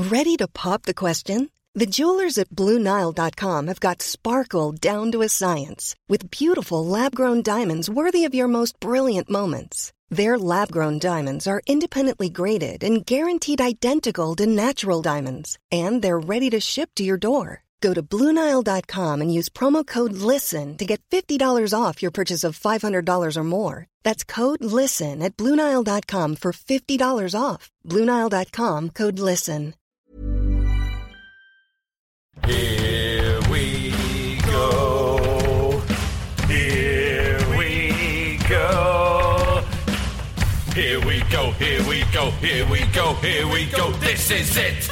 Ready to pop the question? The jewelers at BlueNile.com have got sparkle down to a science with beautiful lab-grown diamonds worthy of your most brilliant moments. Their lab-grown diamonds are independently graded and guaranteed identical to natural diamonds, and they're ready to ship to your door. Go to BlueNile.com and use promo code LISTEN to get $50 off your purchase of $500 or more. That's code LISTEN at BlueNile.com for $50 off. BlueNile.com, code LISTEN. Here we go. Here we go. Here we go. Here we go. Here we go. Here we go. This is it.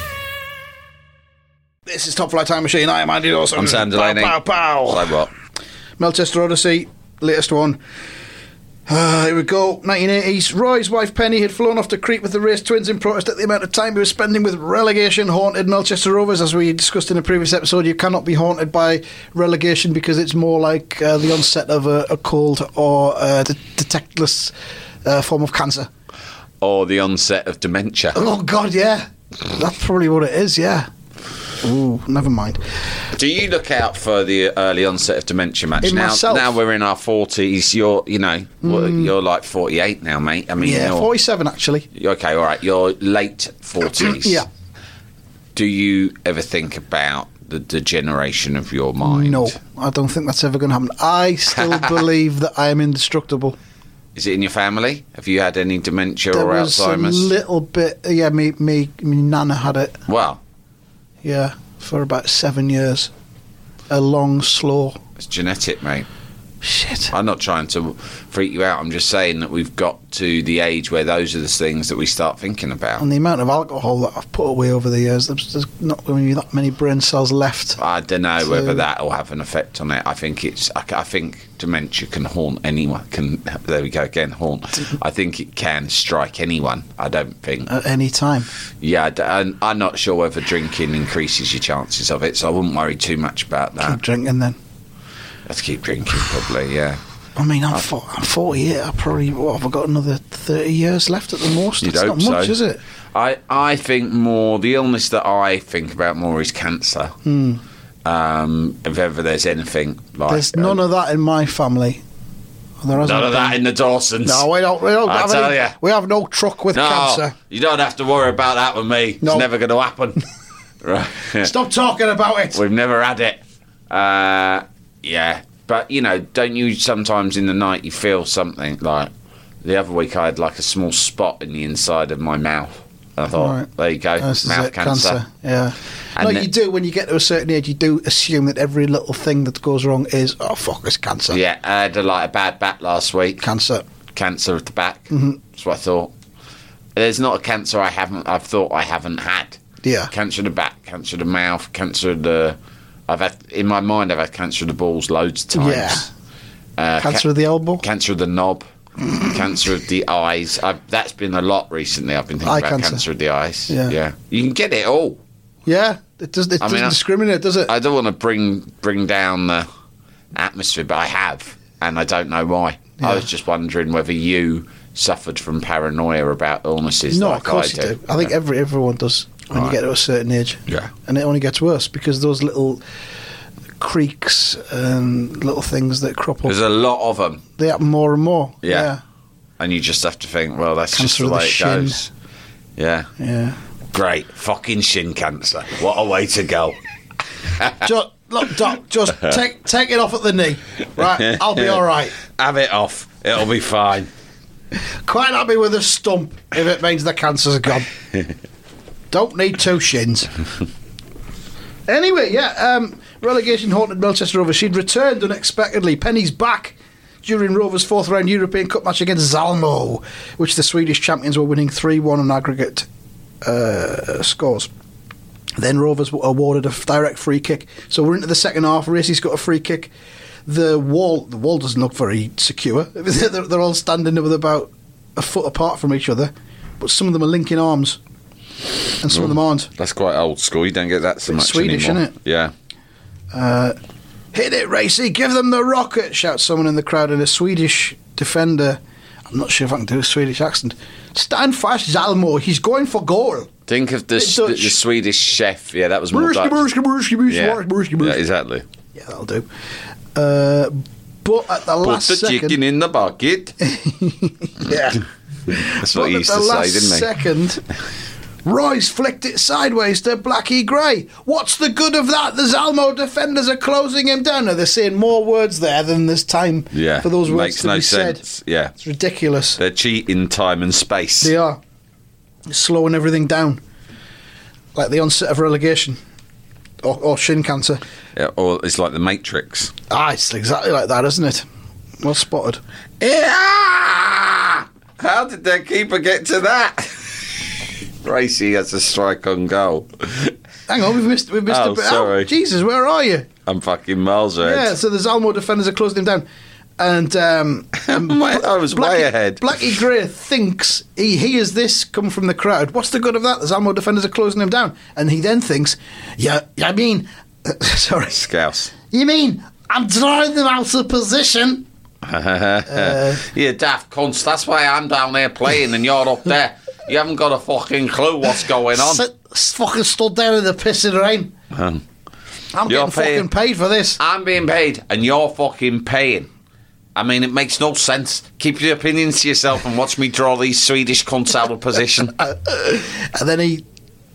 This is Top Flight Time Machine. I am Andy Dawson. I'm Sam Delaney. Pow, pow, pow. Like what? Melchester Odyssey, latest one. Here we go. 1980s. Roy's wife Penny had flown off to Crete with the race twins in protest at the amount of time he was spending with relegation-haunted Melchester Rovers. As we discussed in a previous episode, you cannot be haunted by relegation because it's more like the onset of a cold or the detectless form of cancer. Or the onset of dementia. Oh, God, yeah. That's probably what it is, yeah. Ooh, never mind. Do you look out for the early onset of dementia, Match? Now we're in our 40s. You're like 48 now, mate. I mean, yeah, 47 actually. Okay, all right. You're late 40s. Yeah. Do you ever think about the degeneration of your mind? No, I don't think that's ever going to happen. I still believe that I am indestructible. Is it in your family? Have you had any dementia or Alzheimer's? There was a little bit. Yeah, me nana had it. Wow. Yeah, for about 7 years. A long, slow. It's genetic, mate. Shit. I'm not trying to freak you out. I'm just saying that we've got to the age where those are the things that we start thinking about. And the amount of alcohol that I've put away over the years, there's not going to be that many brain cells left. I don't know whether that will have an effect on it. I think I think dementia can haunt anyone. There we go again, haunt. I think it can strike anyone. I don't think at any time. Yeah, I'm not sure whether drinking increases your chances of it, so I wouldn't worry too much about that. Keep drinking then. Let's keep drinking, probably. Yeah. I mean, I'm 48. I probably have I got another 30 years left at the most. You'd It's not hope much, so. is it? I think more the illness that I think about more is cancer. If ever there's anything like there's none of that in my family. There none of that in the Dawsons. No, we don't. I tell you, we have no truck with cancer. You don't have to worry about that with me. No. It's never going to happen. Right? Stop talking about it. We've never had it. Yeah, but don't you sometimes in the night you feel something like the other week I had like a small spot in the inside of my mouth. And I thought, There you go, mouth cancer. Yeah. And you do when you get to a certain age. You do assume that every little thing that goes wrong is it's cancer. Yeah, I had a bad back last week. Cancer of the back. Mm-hmm. That's what I thought. There's not a cancer I've thought I haven't had. Yeah. Cancer of the back, cancer of the mouth, cancer of the. I've had cancer of the balls loads of times. Yeah. Cancer of the elbow. Cancer of the knob. Cancer of the eyes. That's been a lot recently. I've been thinking about cancer of the eyes. Yeah. You can get it all. Yeah. It doesn't discriminate, does it? I don't want to bring down the atmosphere, but I have, and I don't know why. Yeah. I was just wondering whether you suffered from paranoia about illnesses. No, like of course I do. you do. I think everyone does when you get to a certain age. Yeah. And it only gets worse because those little creaks and little things that crop up. There's a lot of them. They happen more and more. Yeah. And you just have to think, well, that's cancer just the way it goes. Yeah. Yeah. Great. Fucking shin cancer. What a way to go. Look, Doc, just take it off at the knee. Right, I'll be all right. Have it off. It'll be fine. Quite happy with a stump if it means the cancer's gone. Don't need two shins. Anyway, relegation haunted Melchester Rovers. She'd returned unexpectedly. Penny's back during Rovers' fourth round European Cup match against Zalmo, which the Swedish champions were winning 3-1 on aggregate scores. Then Rovers were awarded a direct free kick. So we're into the second half. Racey's got a free kick. The wall doesn't look very secure. They're all standing with about a foot apart from each other, but some of them are linking arms, and some of them aren't. That's quite old school. You don't get that so much Swedish, anymore. Isn't it? Yeah. Hit it, Racey! Give them the rocket! Shouts someone in the crowd, and a Swedish defender I'm not sure if I can do a Swedish accent. Stand fast, Zalmo. He's going for goal. Think of the Swedish chef. Yeah, that was more Dutch. Yeah, exactly. Yeah, that'll do. But at the last Put the second, chicken in the bucket. yeah, That's what he used to say, didn't he? Second, Royce flicked it sideways to Blackie Gray. What's the good of that? The Zalmo defenders are closing him down. Now, they're saying more words there than there's time for those words makes to no be sense. said. Yeah, It's ridiculous. they're cheating time and space. They are. Slowing everything down. Like the onset of relegation. Or shin cancer. Yeah, or it's like the Matrix. It's exactly like that, isn't it? Well spotted. Yeah! How did their keeper get to that? Racy has a strike on goal. Hang on, we've missed a bit. Sorry. Jesus, where are you? I'm fucking miles ahead. Yeah, so the Zalmo defenders are closing him down. And I was way ahead. Blackie Gray thinks he hears this come from the crowd. What's the good of that? The Zalmo defenders are closing him down. And he then thinks, I mean, sorry. Scouse. You mean, I'm drawing them out of position? You daft cunts. That's why I'm down there playing and you're up there. You haven't got a fucking clue what's going on. Fucking stood there in the pissing rain. I'm getting fucking paid for this. I'm being paid and you're fucking paying. I mean, it makes no sense. Keep your opinions to yourself and watch me draw these Swedish cunts out of position. And then he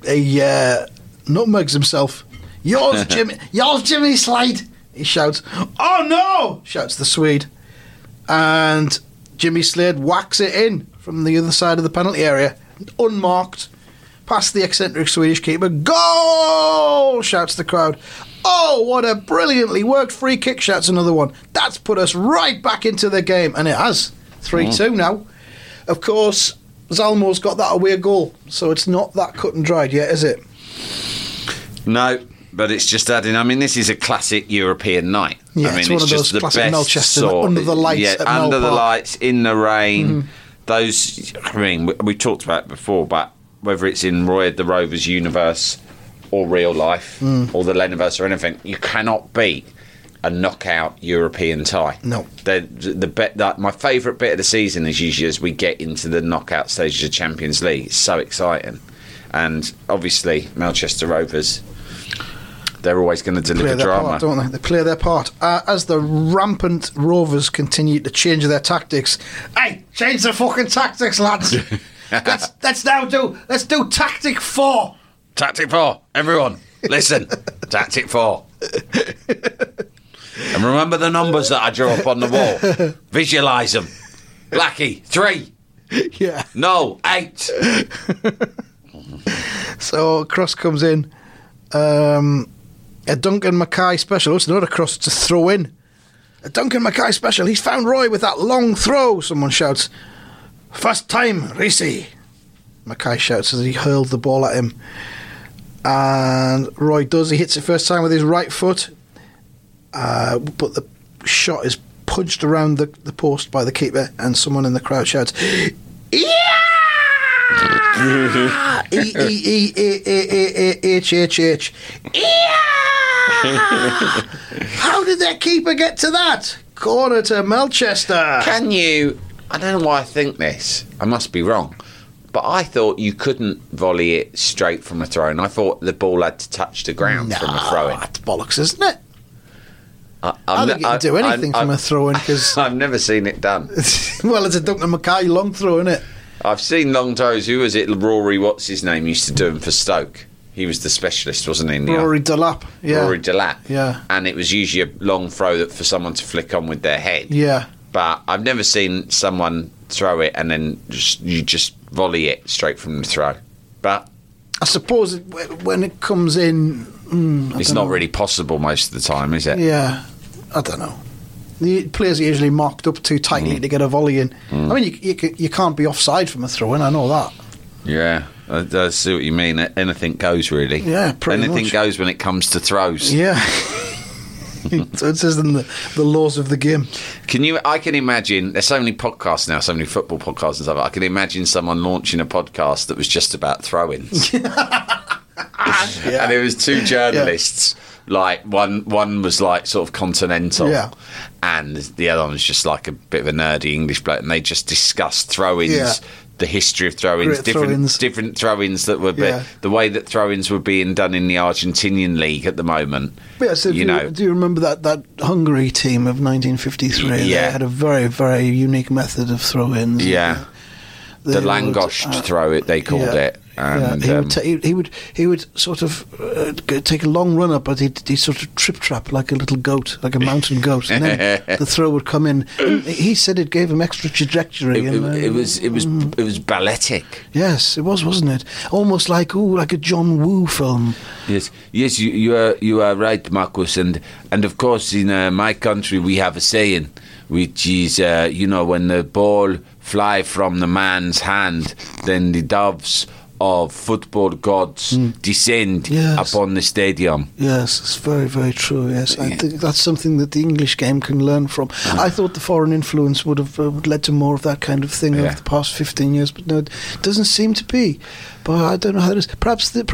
nutmegs himself. Yours, Jimmy Slade, he shouts. Oh no, shouts the Swede. And Jimmy Slade whacks it in from the other side of the penalty area, unmarked, past the eccentric Swedish keeper. Goal, shouts the crowd. Oh, what a brilliantly worked free kick, shouts another one. That's put us right back into the game. And it has. 3-2 now. Of course, Zalmo's got that away goal, so it's not that cut and dried yet, is it? No, but it's just adding. I mean, this is a classic European night. Yeah, I mean, it's one of just those classic Melchester, under the lights at Mel under the Park. lights, in the rain. Those, I mean, we talked about it before, but whether it's in Roy the Rovers universe or real life or the Leniverse or anything, you cannot beat a knockout European tie. No. My favourite bit of the season is usually as we get into the knockout stages of Champions League. It's so exciting. And obviously, Manchester Rovers, they're always going to deliver drama. Part, don't they? They play their part. As the rampant Rovers continue to change their tactics. Hey, change the fucking tactics, lads. Let's do tactic 4. Tactic 4. Everyone, listen. Tactic 4. And remember the numbers that I drew up on the wall. Visualise them. Blackie, 3. Yeah. No, 8. So, cross comes in. A Duncan Mackay special. It's not a cross, it's a throw in. A Duncan Mackay special. He's found Roy with that long throw, someone shouts. First time, Reese. Mackay shouts as he hurled the ball at him. And Roy does. He hits it first time with his right foot. But the shot is punched around the post by the keeper, and someone in the crowd shouts, "Yeah!" E-E-E-H-H-H. Yeah! How did that keeper get to that? Corner to Melchester. Can you... I don't know why I think this. I must be wrong. But I thought you couldn't volley it straight from a throw-in. I thought the ball had to touch the ground from a throw-in. That's bollocks, isn't it? I think you can do anything from a throw-in because I've never seen it done. Well, it's a Duncan Mackay long throw, isn't it? I've seen long throws. Who was it? Rory, what's his name, used to do them for Stoke. He was the specialist, wasn't he? Rory Delap. Yeah. Rory Delap. Yeah. And it was usually a long throw that for someone to flick on with their head. Yeah. But I've never seen someone throw it and then you just volley it straight from the throw. But I suppose when it comes in, it's not really possible most of the time, is it? Yeah, I don't know. The players are usually marked up too tightly to get a volley in. I mean, you can't be offside from a throw-in. I know that. Yeah, I see what you mean. Anything goes, really. Yeah, pretty Anything much. goes when it comes to throws. Yeah. So it says in the laws of the game. I can imagine, there's so many podcasts now, so many football podcasts and stuff. I can imagine someone launching a podcast that was just about throw-ins. Yeah. And it was two journalists Like one was like sort of continental, Yeah. and the other one was just like a bit of a nerdy English bloke, and they just discussed throw-ins. Yeah. The history of throw-ins, Great throw-ins. different throw-ins that were the way that throw-ins were being done in the Argentinian league at the moment. Yeah, so do you remember that Hungary team of 1953? Yeah. They had a very, very unique method of throw-ins. Yeah. They The would, Langosht throw it, they called it. And, he would sort of take a long run up, but he'd sort of trip-trap like a little goat, like a mountain goat, and then the throw would come in. And he said it gave him extra trajectory. it was balletic. Yes, it was, wasn't it? Almost like a John Woo film. Yes, you are right, Marcus, and of course in my country we have a saying, which is when the ball fly from the man's hand, then the doves of football gods descend upon the stadium. Yes, it's very, very true. Yes, I think that's something that the English game can learn from. I thought the foreign influence would have led to more of that kind of thing over the past 15 years, but no, it doesn't seem to be. But I don't know how it is. Perhaps the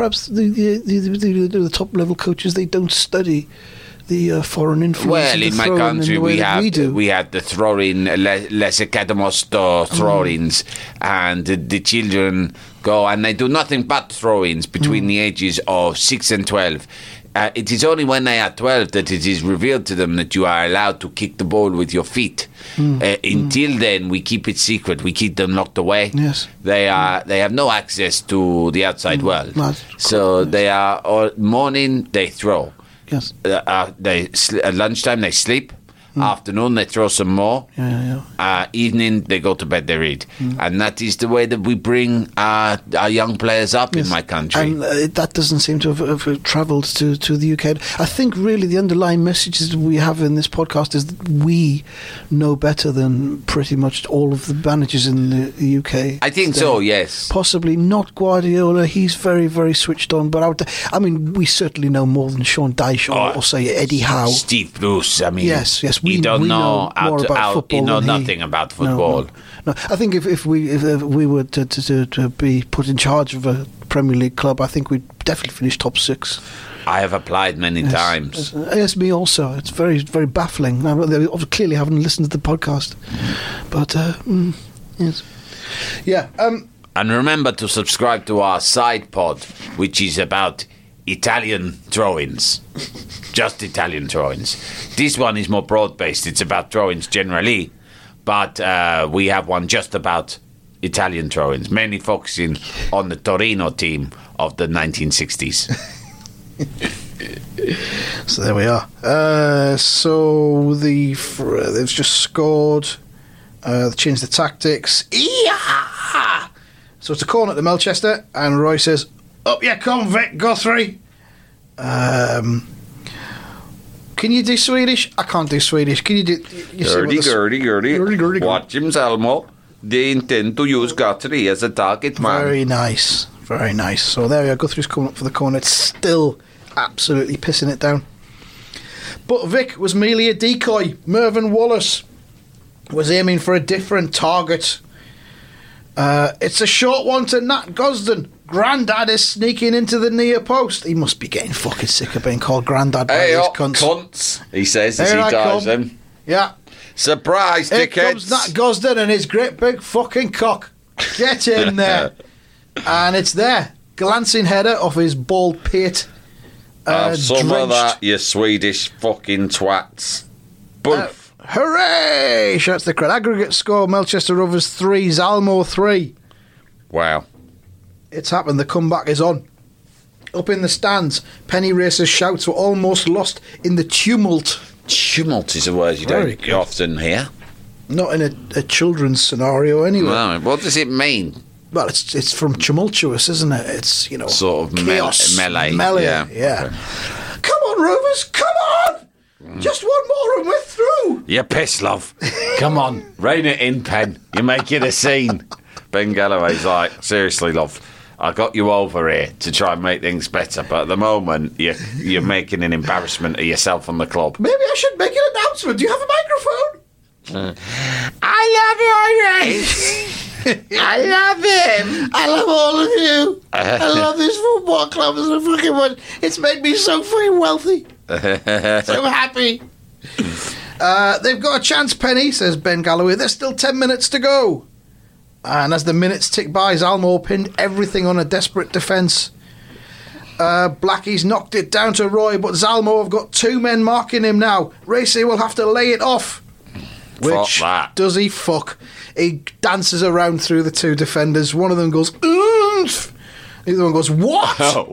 top level coaches, they don't study the foreign influence. Well, in my country, we had the throw-in, Les Academos throw-ins, and the children go and they do nothing but throw-ins between the ages of 6 and 12. It is only when they are 12 that it is revealed to them that you are allowed to kick the ball with your feet. Until then, we keep it secret. We keep them locked away. Yes. They have no access to the outside world. So they are morning they throw. Yes. At lunchtime they sleep. Afternoon they throw some more. Evening they go to bed, they read. And that is the way that we bring our young players up in my country. And that doesn't seem to have travelled to the UK. I think really the underlying messages we have in this podcast is that we know better than pretty much all of the managers in the UK. I think so, yes. Possibly not Guardiola. He's very, very switched on. But we certainly know more than Sean Dyche or say Eddie Howe. Steve Bruce, I mean. Yes. You don't know more about football. You know nothing about football. No. I think if we were to be put in charge of a Premier League club, I think we'd definitely finish top 6. I have applied many times. Yes, me also. It's very, very baffling. Now, they clearly haven't listened to the podcast, but yes, yeah. And remember to subscribe to our side pod, which is about Italian throw-ins. Just Italian throw-ins. This one is more broad-based. It's about throw-ins generally, but we have one just about Italian throw-ins, mainly focusing on the Torino team of the 1960s. So there we are. So they've just scored. They changed the tactics. Yeah! So it's a corner to Melchester, and Roy says, "Up you come, Vic Guthrie." Can you do Swedish? I can't do Swedish. Can you do... Gurdy. Watch him, Salmo. They intend to use Guthrie as a target man. Very nice. Very nice. So there we are. Guthrie's coming up for the corner. It's still absolutely pissing it down. But Vic was merely a decoy. Mervyn Wallace was aiming for a different target. It's a short one to Nat Gosden. Grandad is sneaking into the near post. He must be getting fucking sick of being called Grandad by these cunts. He says as he dives them. Yeah. Surprise, Here dickheads. comes Nat Gosden and his great big fucking cock. Get in there. And it's there. Glancing header off his bald pate. Have some drenched. of that, you Swedish fucking twats. Boof. Hooray! Shouts the crowd. Aggregate score, Melchester Rovers 3, Zalmo 3. Wow. It's happened. The comeback is on. Up in the stands, Penny Racers' shouts were almost lost in the tumult. Tumult is a word you don't often hear. Not in a children's scenario, anyway. No, what does it mean? Well, it's from tumultuous, isn't it? It's, sort of chaos. melee. Yeah. Okay. Come on, Rovers, come on! Just one more and we're through. You're pissed, love. Come on, rein it in, Pen. You're making a scene. Ben Galloway's like, seriously, love, I got you over here to try and make things better, but at the moment you're making an embarrassment of yourself and the club. Maybe I should make an announcement. Do you have a microphone? I love Irish. I love him. I love all of you. I love this football club as a fucking one. It's made me so fucking wealthy. So happy. They've got a chance, Penny, says Ben Galloway. There's still 10 minutes to go. And as the minutes tick by, Zalmo pinned everything on a desperate defence. Blackie's knocked it down to Roy, but Zalmo have got 2 men marking him now. Racy will have to lay it off. Which does he fuck? He dances around through the 2 defenders. One of them goes, oomph. The other one goes, what?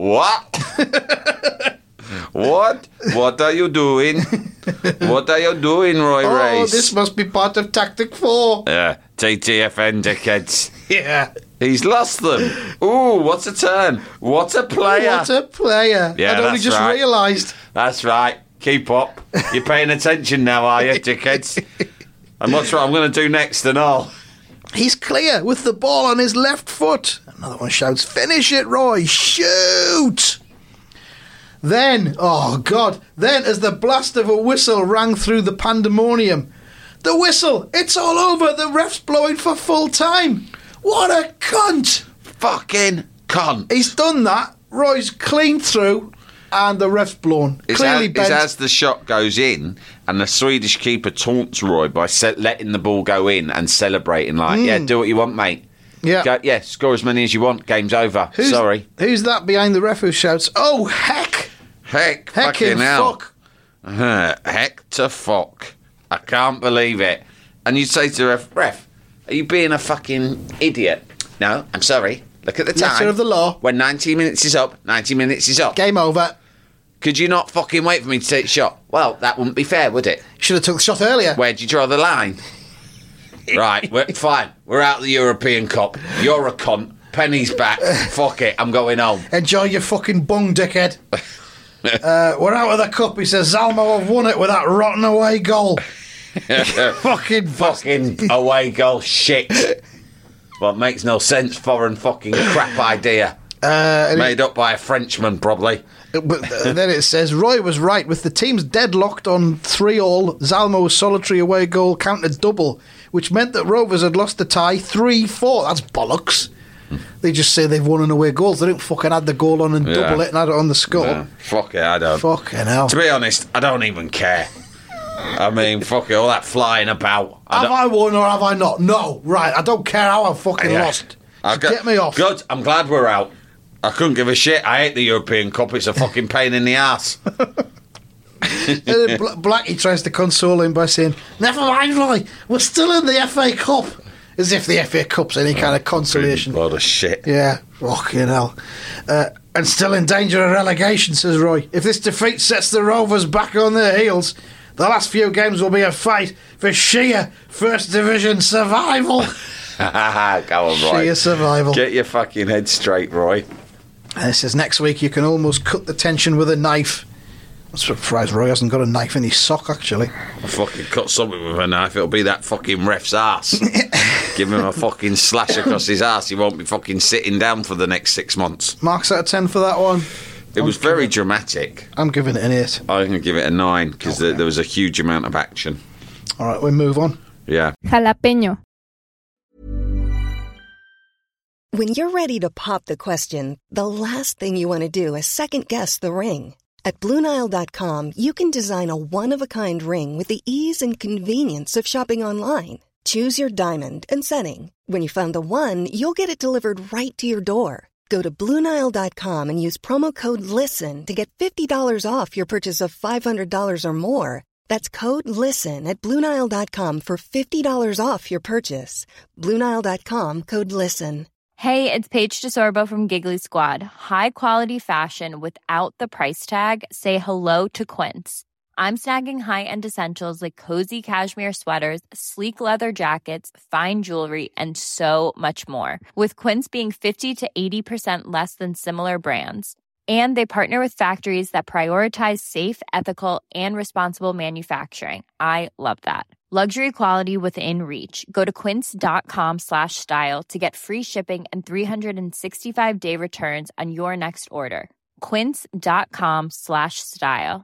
What? What? What are you doing? What are you doing, Roy Race? Oh, this must be part of Tactic 4. Yeah, TTFN dickheads. Yeah. He's lost them. Ooh, what's a turn? What a player. What a player. Yeah, I'd only just realised. That's right. Keep up. You're paying attention now, are you, dickheads? And what's what I'm going to do next and all. He's clear with the ball on his left foot. Another one shouts, finish it, Roy. Shoot. Then, oh God, then as the blast of a whistle rang through the pandemonium. The whistle, it's all over. The ref's blowing for full time. What a cunt. Fucking cunt. He's done that. Roy's clean through and the ref's blown. Clearly bent. It's as the shot goes in and the Swedish keeper taunts Roy by letting the ball go in and celebrating like, yeah, do what you want, mate. Yeah. Go, yeah, score as many as you want. Game's over. Sorry. Who's that behind the ref who shouts, oh, heck. Heck, Heckin' fucking hell. fuck. Heck to fuck. I can't believe it. And you'd say to the ref, are you being a fucking idiot? No, I'm sorry. Look at the time. Letter of the law. When 90 minutes is up, 90 minutes is up. Game over. Could you not fucking wait for me to take the shot? Well, that wouldn't be fair, would it? Should have took the shot earlier. Where'd you draw the line? Right, fine. We're out of the European Cup. You're a cunt. Penny's back. Fuck it, I'm going home. Enjoy your fucking bung, dickhead. We're out of the cup. He says Zalmo have won it with that rotten away goal. fucking away goal shit. Well, it makes no sense. Foreign fucking crap idea. Made up by a Frenchman, probably. But then it says Roy was right with the teams deadlocked on 3-3. Zalmo's solitary away goal counted double, which meant that Rovers had lost the tie 3-4. That's bollocks. They just say they've won an away goals. They don't fucking add the goal on and double it and add it on the score. Yeah. Fuck it, I don't. Fucking hell. To be honest, I don't even care. I mean, fuck it, all that flying about. Have I won or have I not? No, right. I don't care how I fucking lost. Get me off. Good, I'm glad we're out. I couldn't give a shit. I hate the European Cup. It's a fucking pain in the arse. Blackie tries to console him by saying, never mind, Roy. We're still in the FA Cup. As if the FA Cup's any kind of consolation. What a shit. Yeah, fucking hell. And still in danger of relegation, says Roy. If this defeat sets the Rovers back on their heels, the last few games will be a fight for sheer First Division survival. Go on, Roy. Sheer survival. Get your fucking head straight, Roy. And it says next week you can almost cut the tension with a knife. I'm surprised Roy hasn't got a knife in his sock, actually. I'll fucking cut something with a knife. It'll be that fucking ref's arse. Give him a fucking slash across his arse. He won't be fucking sitting down for the next 6 months. Marks out of 10 for that one. It was very dramatic. I'm giving it an 8. I'm going to give it a 9 because there was a huge amount of action. All right, we'll move on. Yeah. Jalapeño. When you're ready to pop the question, the last thing you want to do is second-guess the ring. At BlueNile.com, you can design a one-of-a-kind ring with the ease and convenience of shopping online. Choose your diamond and setting. When you find the one, you'll get it delivered right to your door. Go to BlueNile.com and use promo code LISTEN to get $50 off your purchase of $500 or more. That's code LISTEN at BlueNile.com for $50 off your purchase. BlueNile.com, code LISTEN. Hey, it's Paige DeSorbo from Giggly Squad. High quality fashion without the price tag. Say hello to Quince. I'm snagging high-end essentials like cozy cashmere sweaters, sleek leather jackets, fine jewelry, and so much more. With Quince being 50 to 80% less than similar brands. And they partner with factories that prioritize safe, ethical, and responsible manufacturing. I love that. Luxury quality within reach. Go to quince.com/style to get free shipping and 365-day returns on your next order. Quince.com/style.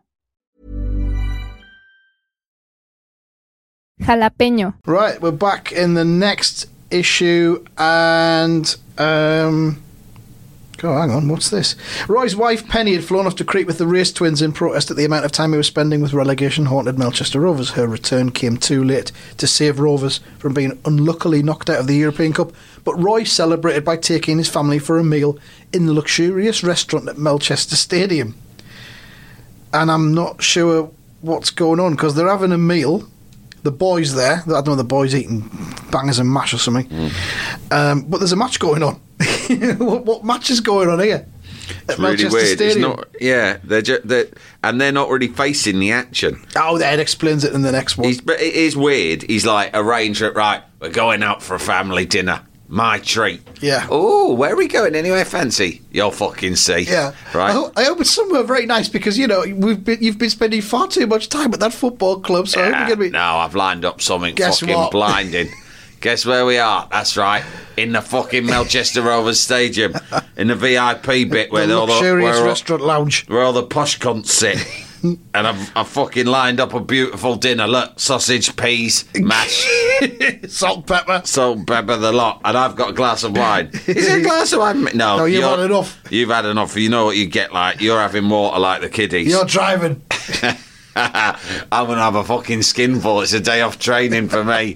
Jalapeño. Right, we're back in the next issue and... God, Oh, hang on, what's this? Roy's wife, Penny, had flown off to Crete with the race twins in protest at the amount of time he was spending with relegation-haunted Melchester Rovers. Her return came too late to save Rovers from being unluckily knocked out of the European Cup, but Roy celebrated by taking his family for a meal in the luxurious restaurant at Melchester Stadium. And I'm not sure what's going on, because they're having a meal. The boys there, I don't know, the boys eating bangers and mash or something. But there's a match going on. what match is going on here? At really Manchester weird. Stadium? They're not really facing the action. Oh, that explains it in the next one. But it is weird. He's like, arrange it, right, we're going out for a family dinner. My treat. Yeah. Oh, where are we going anyway? Fancy? You'll fucking see. Yeah. Right. I hope it's somewhere very nice, because, you know, you've been spending far too much time at that football club, so I hope you're going to be... No, I've lined up something Guess fucking what? blinding. Guess where we are? That's right. In the fucking Melchester Rovers Stadium. In the VIP bit where the all luxurious where restaurant lounge. where all the posh cunts sit. And I've fucking lined up a beautiful dinner. Look, sausage, peas, mash, Salt, pepper. salt, pepper, the lot. And I've got a glass of wine. Is it a glass of wine? No, you've had enough. You've had enough. You know what you get like. You're having water like the kiddies. You're driving. I'm going to have a fucking skinful. It's a day off training for me.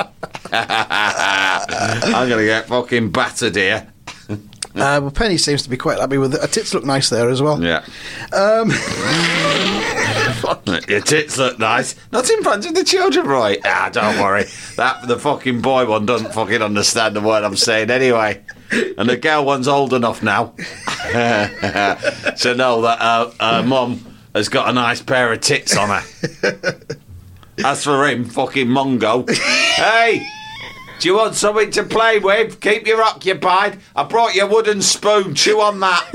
I'm going to get fucking battered here. Well, Penny seems to be quite happy with it. Her tits look nice there as well. Yeah. Your tits look nice. Not in front of the children, Roy. Don't worry. The fucking boy one doesn't fucking understand the word I'm saying anyway. And the girl one's old enough now to know that her mum has got a nice pair of tits on her. As for him, fucking Mongo. Hey! Do you want something to play with? Keep you occupied. I brought you a wooden spoon. Chew on that.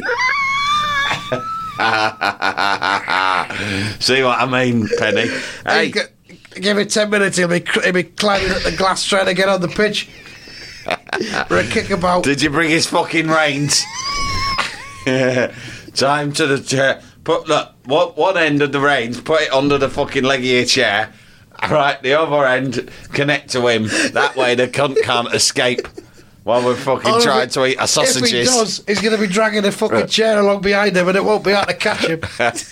See what I mean, Penny? Hey, Give it 10 minutes, he'll be climbing at the glass trying to get on the pitch for a kickabout. did you bring his fucking reins? Time to the chair. Look, one end of the reins, put it under the fucking leg of your chair. Right, the other end, connect to him. That way the cunt can't escape while we're fucking trying to eat our sausages. If he does, he's going to be dragging a fucking chair along behind him, and it won't be able to catch him.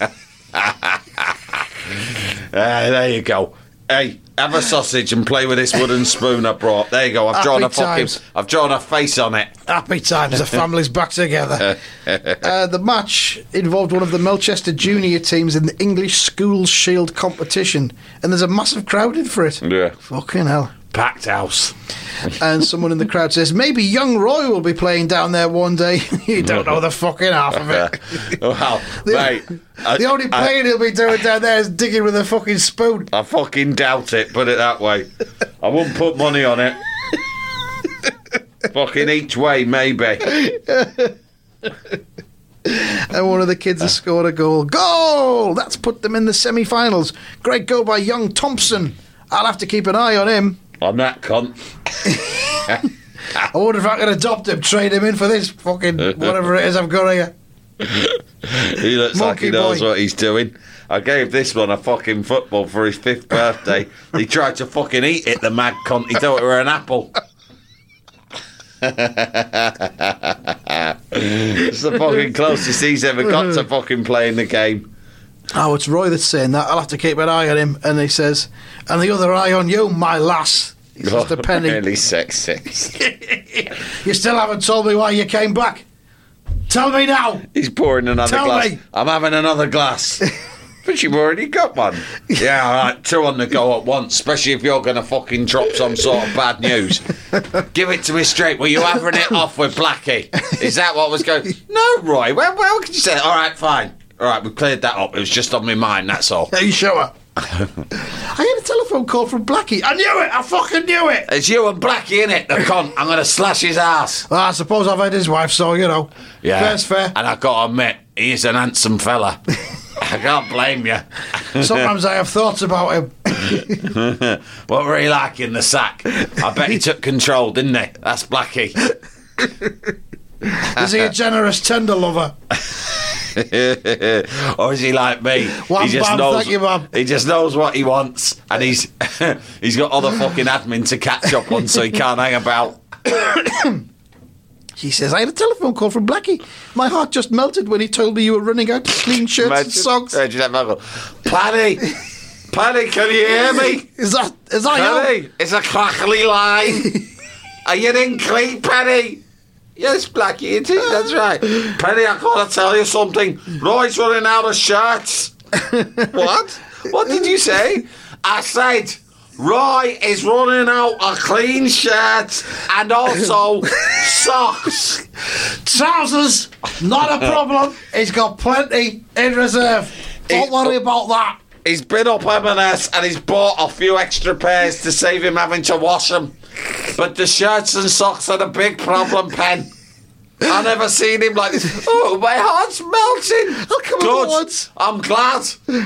There you go. Hey, have a sausage and play with this wooden spoon I brought. There you go. I've drawn a face on it. Happy times. The family's back together. The match involved one of the Melchester junior teams in the English Schools Shield competition, and there's a massive crowd in for it. Yeah. Fucking hell. Packed house. And someone in the crowd says, maybe young Roy will be playing down there one day. You don't know the fucking half of it. Well, mate. The only playing he'll be doing down there is digging with a fucking spoon. I fucking doubt it, put it that way. I wouldn't put money on it. Fucking each way, maybe. And one of the kids has scored a goal. Goal! That's put them in the semi-finals. Great goal by young Thompson. I'll have to keep an eye on him. On that cunt. I wonder if I can adopt him, trade him in for this fucking whatever it is I've got here. He looks like he Monkey knows boy. what he's doing. I gave this one a fucking football for his 5th birthday. He tried to fucking eat it, the mad cunt. He thought it were an apple. It's the fucking closest he's ever got to fucking playing the game. Oh, it's Roy that's saying that. I'll have to keep an eye on him. And he says, and the other eye on you, my lass. He says to Penny. Really sexist. You still haven't told me why you came back. Tell me now. He's pouring another Tell glass. me. I'm having another glass. But you've already got one. Yeah, all right, 2 on the go at once, especially if you're going to fucking drop some sort of bad news. Give it to me straight. Were you having it off with Blackie? Is that what was going... No, Roy, how could you say... All right, fine. All right, we cleared that up. It was just on my mind, that's all. Are you sure? I had a telephone call from Blackie. I knew it. I fucking knew it. It's you and Blackie, innit, the cunt? I'm going to slash his ass. Well, I suppose I've had his wife, so, you know. Yeah. Fair's fair. And I've got to admit, he's an handsome fella. I can't blame you. Sometimes I have thoughts about him. What were he like in the sack? I bet he took control, didn't he? That's Blackie. Is he a generous, tender lover? Or is he like me? Thank you, Bob. He just knows what he wants, and he's got other fucking admin to catch up on, so he can't hang about. She says, I had a telephone call from Blackie. My heart just melted when he told me you were running out of clean shirts and socks. Paddy, can you hear me? Is that you? Paddy, it's a crackly line. Are you in clean, Paddy? Yes, Blackie, it is. That's right. Paddy, I gotta tell you something. Roy's running out of shirts. What? What did you say? I said, Roy is running out of clean shirts and also socks. Trousers, not a problem. He's got plenty in reserve. Don't worry about that. He's been up M&S and he's bought a few extra pairs to save him having to wash them. But the shirts and socks are the big problem, Pen. I've never seen him like this. Oh, my heart's melting. I'll come Good. once. I'm glad.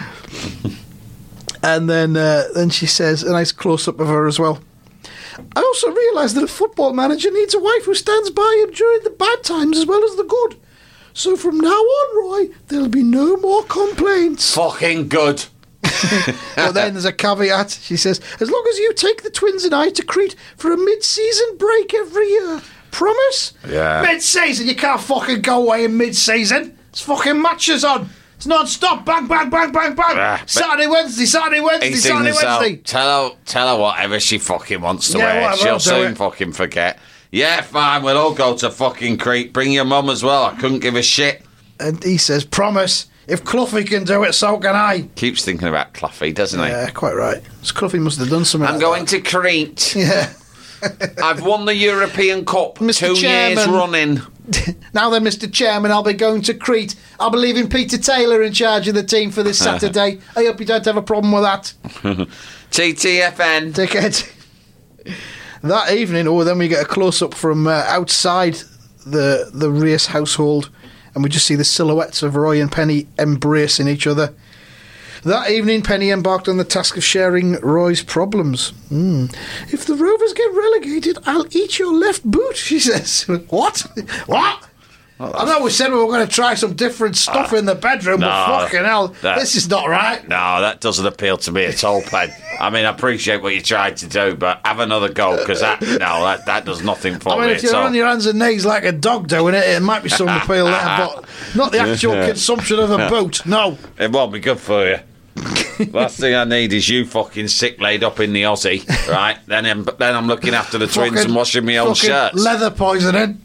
And then she says, a nice close-up of her as well. I also realise that a football manager needs a wife who stands by him during the bad times as well as the good. So from now on, Roy, there'll be no more complaints. Fucking good. But then there's a caveat. She says, as long as you take the twins and I to Crete for a mid-season break every year. Promise? Yeah. Mid-season? You can't fucking go away in mid-season. It's fucking matches on. It's non-stop. Bang, bang, bang, bang, bang. Saturday, Wednesday, Saturday, Wednesday, Saturday, Wednesday. Tell her whatever she fucking wants to Yeah, wear. whatever, She'll I'll do soon it. fucking forget. Yeah, fine, we'll all go to fucking Crete. Bring your mum as well. I couldn't give a shit. And he says, promise. If Cloughie can do it, so can I. Keeps thinking about Cloughie, doesn't he? Yeah, quite right. Cloughie must have done something. I'm going to Crete. Yeah. I've won the European Cup Mr. 2 years Chairman. running. Now then, Mr. Chairman, I'll be going to Crete. I'll be leaving Peter Taylor in charge of the team for this Saturday. I hope you don't have a problem with that. TTFN. Dickhead. That evening, then we get a close-up from outside the Race household, and we just see the silhouettes of Roy and Penny embracing each other. That evening, Penny embarked on the task of sharing Roy's problems. If the Rovers get relegated, I'll eat your left boot, she says. What? What? I know we said we were going to try some different stuff in the bedroom, but fucking hell, this is not right. No, that doesn't appeal to me at all, Pen. I mean, I appreciate what you tried to do, but have another go, because that does nothing for me I mean, if you're on your hands and knees like a dog doing it, it might be some appeal there, but not the actual consumption of a boot, no. It won't be good for you. Last thing I need is you fucking sick laid up in the Aussie, right? Then I'm looking after the twins and washing my own shirts. Leather poisoning.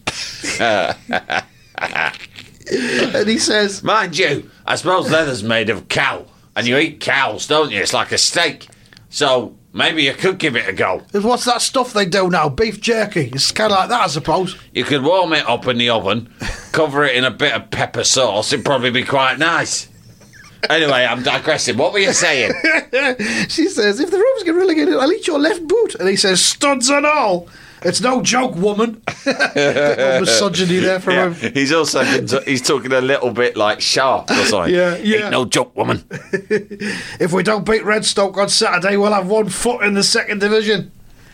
And he says, mind you, I suppose leather's made of cow, and you eat cows, don't you? It's like a steak. So maybe you could give it a go. What's that stuff they do now? Beef jerky. It's kind of like that, I suppose. You could warm it up in the oven, cover it in a bit of pepper sauce. It'd probably be quite nice. Anyway, I'm digressing. What were you saying? She says, if the Rovers get relegated, I'll eat your left boot. And he says, studs and all. It's no joke, woman. Bit of misogyny there from him. He's also he's talking a little bit like Sharp or something. Yeah. Ain't no joke, woman. If we don't beat Redstoke on Saturday, we'll have 1 foot in the second division.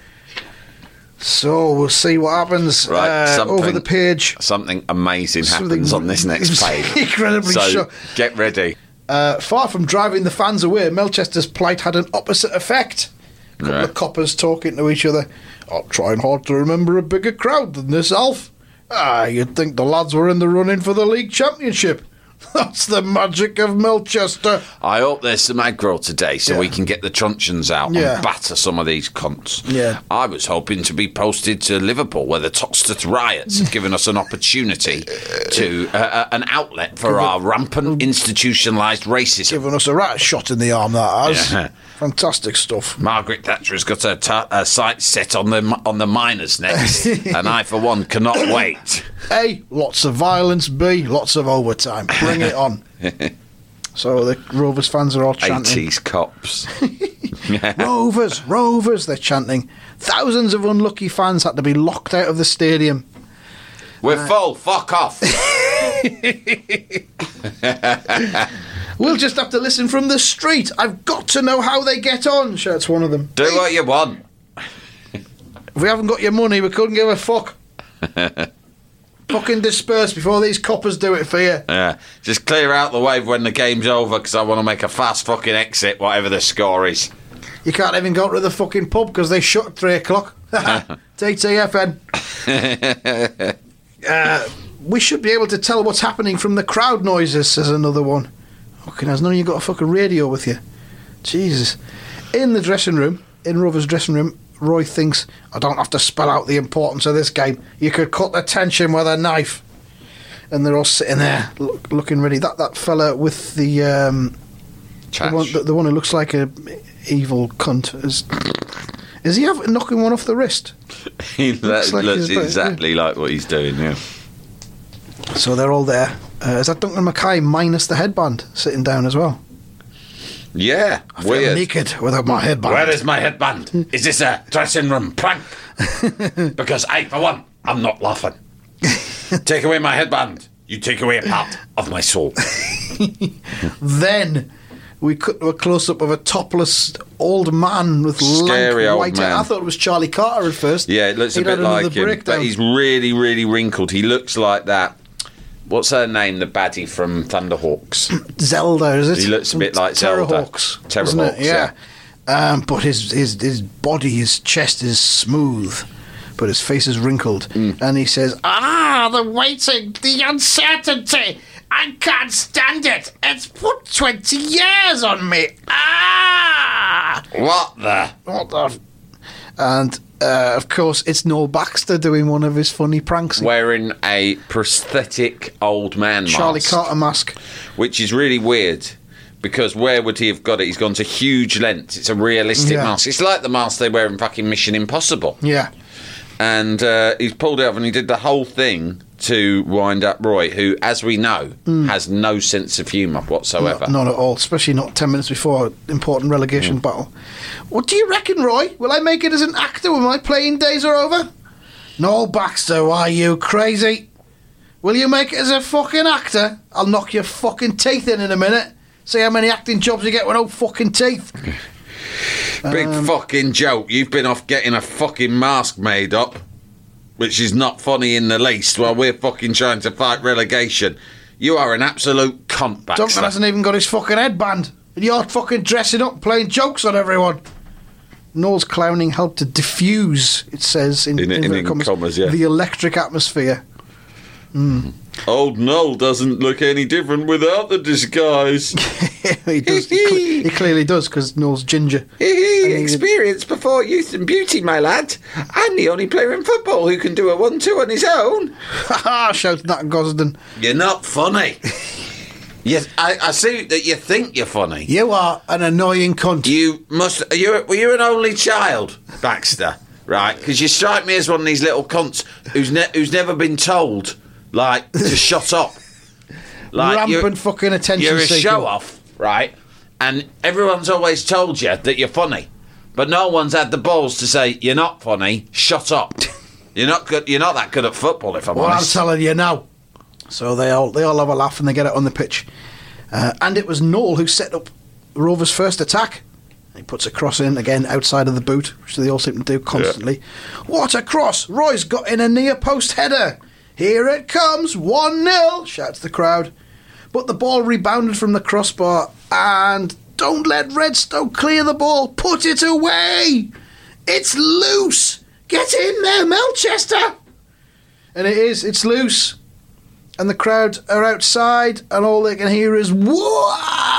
So we'll see what happens over the page. Something amazing happens on this next page. Incredibly so get ready. Far from driving the fans away, Melchester's plight had an opposite effect. A couple of coppers talking to each other. I'm trying hard to remember a bigger crowd than this, Alf. You'd think the lads were in the running for the league championship. That's the magic of Melchester. I hope there's some aggro today so we can get the truncheons out and batter some of these cunts. Yeah. I was hoping to be posted to Liverpool where the Toxteth riots have given us an opportunity to an outlet for our rampant institutionalised racism. Giving us a rat shot in the arm, that has. Yeah. Fantastic stuff. Margaret Thatcher has got her sights set on the miners next, and I, for one, cannot wait. A, lots of violence. B, lots of overtime. Bring it on. So the Rovers fans are all chanting. 80s cops. Rovers, they're chanting. Thousands of unlucky fans had to be locked out of the stadium. We're full, fuck off. We'll just have to listen from the street. I've got to know how they get on, shouts one of them. Do what you want. If we haven't got your money, we couldn't give a fuck. Fucking disperse before these coppers do it for you. Yeah, just clear out the way when the game's over, because I want to make a fast fucking exit, whatever the score is. You can't even go to the fucking pub because they shut at 3 o'clock. TTFN. We should be able to tell what's happening from the crowd noises, says another one. Okay, has none of you got a fucking radio with you? Jesus. In the dressing room, in Rovers' dressing room, Roy thinks, I don't have to spell out the importance of this game. You could cut the tension with a knife. And they're all sitting there looking ready. That fella with the one who looks like a evil cunt is he knocking one off the wrist? He looks exactly like what he's doing, yeah. So they're all there. Is that Duncan Mackay minus the headband sitting down as well? Yeah, I feel naked without my headband. Where is my headband? Is this a dressing room prank? Because I, for one, I'm not laughing. Take away my headband. You take away a part of my soul. Then we cut to a close-up of a topless old man with Scary lank old white hair. man. I thought it was Charlie Carter at first. Yeah, it looks a bit like him, but he's really, really wrinkled. He looks like that. What's her name? The baddie from Thunderhawks. Zelda, is it? He looks a bit like Zelda. Terrorhawks, yeah. But his body, his chest is smooth, but his face is wrinkled. And he says, the waiting, the uncertainty. I can't stand it. It's put 20 years on me. What the? And, of course, it's Noel Baxter doing one of his funny pranks. Wearing a prosthetic old man Charlie mask. Carter mask. Which is really weird, because where would he have got it? He's gone to huge lengths. It's a realistic mask. It's like the mask they wear in fucking Mission Impossible. Yeah. And he's pulled it off and he did the whole thing to wind up Roy, who, as we know, has no sense of humour whatsoever. Not at all, especially not 10 minutes before an important relegation battle. What do you reckon, Roy? Will I make it as an actor when my playing days are over? Noel Baxter, are you crazy? Will you make it as a fucking actor? I'll knock your fucking teeth in a minute. See how many acting jobs you get with no fucking teeth. Big fucking joke. You've been off getting a fucking mask made up, which is not funny in the least, while we're fucking trying to fight relegation. You are an absolute cunt, Baxter. Duncan hasn't even got his fucking headband. And you're fucking dressing up, playing jokes on everyone. Noel's clowning helped to diffuse, it says, in commas, yeah. the electric atmosphere. Old Noel doesn't look any different without the disguise. He does. He clearly does, because Noel's ginger. Experience before youth and beauty, my lad. I'm the only player in football who can do a 1-2 on his own. Ha ha! Shouted that Gosden. You're not funny. Yes, I see that you think you're funny. You are an annoying cunt. Were you an only child, Baxter? Right, because you strike me as one of these little cunts who's never been told, like, to shut up. Like, rampant fucking attention You're a seeker. show-off, right? And everyone's always told you that you're funny, but no one's had the balls to say you're not funny. Shut up. You're not good. You're not that good at football, if I'm honest. I'm telling you now. So they all have a laugh and they get it on the pitch. And it was Noel who set up Rovers' first attack. He puts a cross in again outside of the boot, which they all seem to do constantly. Yeah. What a cross! Roy's got in a near post header. Here it comes, 1-0, shouts the crowd. But the ball rebounded from the crossbar, and don't let Redstoke clear the ball. Put it away. It's loose. Get in there, Melchester. And it is. It's loose. And the crowd are outside, and all they can hear is, whoa!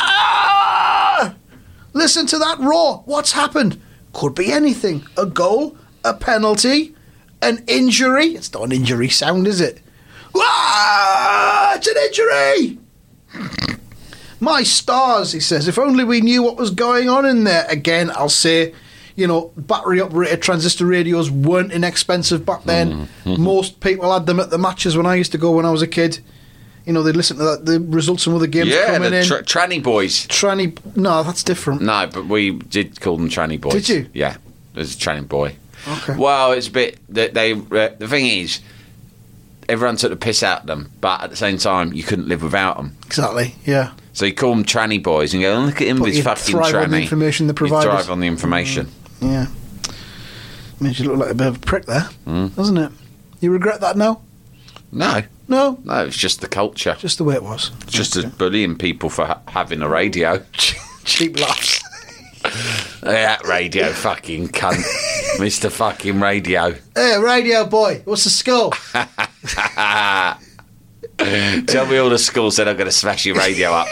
Listen to that roar. What's happened? Could be anything. A goal, a penalty, an injury. It's not an injury sound, is it? Whoa! It's an injury! My stars, he says. If only we knew what was going on in there. Again, I'll say, battery-operated transistor radios weren't inexpensive back then. Most people had them at the matches when I used to go when I was a kid. They'd listen to the results from other games coming in. Yeah, the tranny boys. No, that's different. No, but we did call them tranny boys. Did you? Yeah, there's a tranny boy. Okay. Well, it's a bit... the thing is, everyone took the piss out of them, but at the same time, you couldn't live without them. Exactly, yeah. So you call them tranny boys and go, look at him with his fucking tranny. On the information they provided. You thrive on the information. Yeah. Means you look like a bit of a prick there, doesn't it? You regret that now? No. No? No, it's just the culture. Just the way it was. It's just as bullying people for having a radio. Cheap laughs. That radio fucking cunt. Mr. fucking Radio. Hey, radio boy, what's the score? Tell me all the school said I'm going to smash your radio up.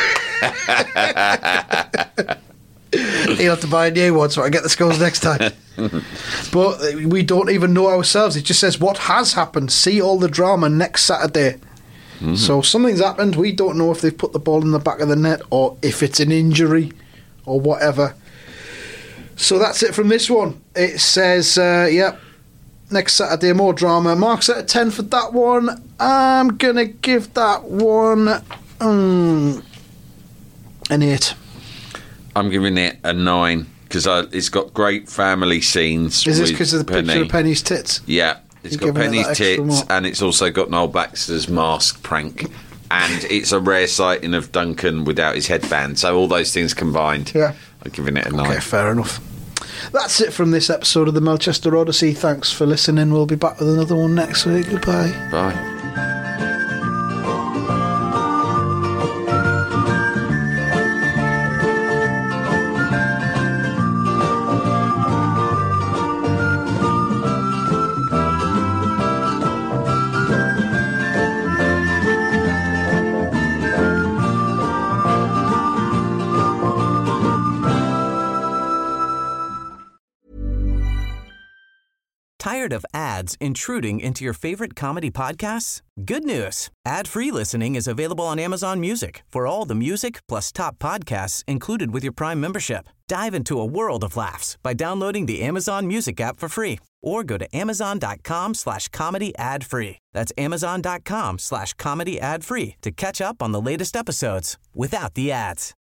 He'll have to buy a new one so I get the scores next time. But we don't even know ourselves. It just says what has happened. See all the drama next Saturday. So something's happened. We don't know if they've put the ball in the back of the net or if it's an injury or whatever. So that's it from this one. It says, next Saturday, more drama. Mark's at a 10 for that one. I'm going to give that one an 8. I'm giving it a 9 because it's got great family scenes. Is this because of the picture of Penny's tits? Yeah, it's got Penny's tits and it's also got Noel Baxter's mask prank. And it's a rare sighting of Duncan without his headband. So all those things combined, I'm giving it a 9. Okay, fair enough. That's it from this episode of the Melchester Odyssey. Thanks for listening. We'll be back with another one next week. Goodbye. Bye. Tired of ads intruding into your favorite comedy podcasts? Good news. Ad-free listening is available on Amazon Music for all the music plus top podcasts included with your Prime membership. Dive into a world of laughs by downloading the Amazon Music app for free or go to amazon.com/comedy ad-free. That's amazon.com/comedy ad-free to catch up on the latest episodes without the ads.